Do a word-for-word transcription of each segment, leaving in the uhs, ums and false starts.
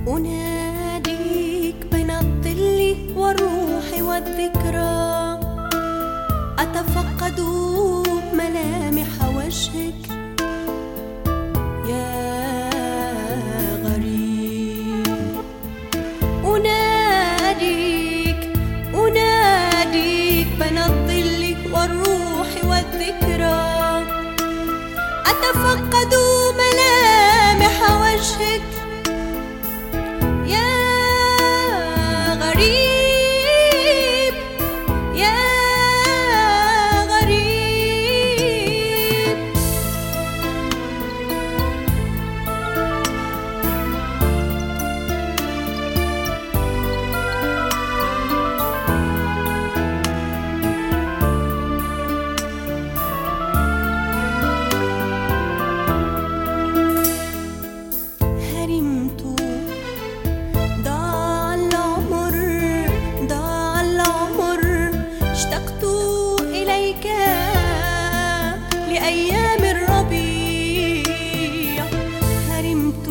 أناديك بين الظل والروح والذكرى، أتفقد ملامح وجهك يا غريب. أناديك أناديك بين الظل والروح والذكرى، أتفقد ملامح وجهك يا غريب يا غريب. هرمت، ضاع العمر ضاع العمر، اشتقت إليك لأيام الربيع. هرمت،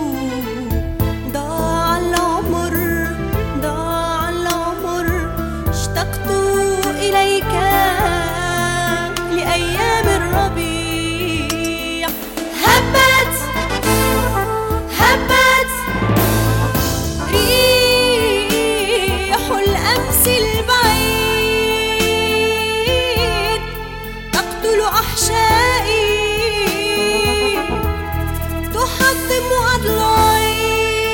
ضاع العمر ضاع العمر، اشتقت إليك لأيام الربيع. هبت هبت ريح الأمس البعيد، تقتل أحشائي، تحطم أضلاعي،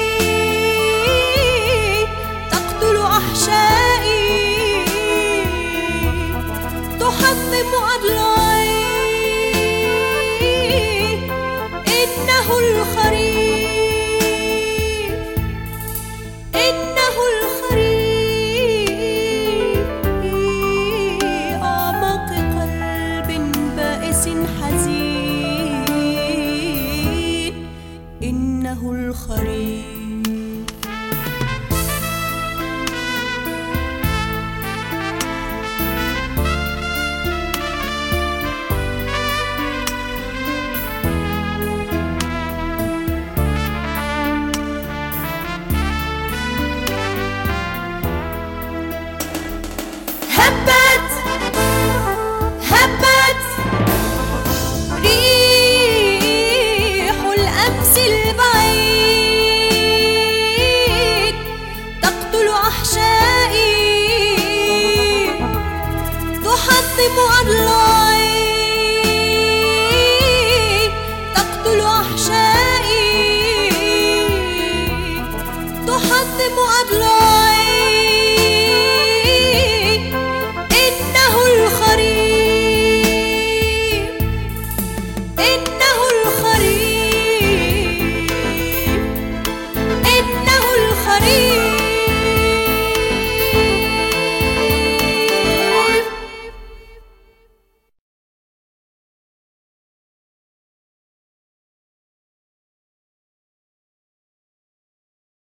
تقتل أحشائي، تحطم أضلاعي. إنه الخريف إنه الخريف في أعماق قلب بائس حزين. إنه الخريف.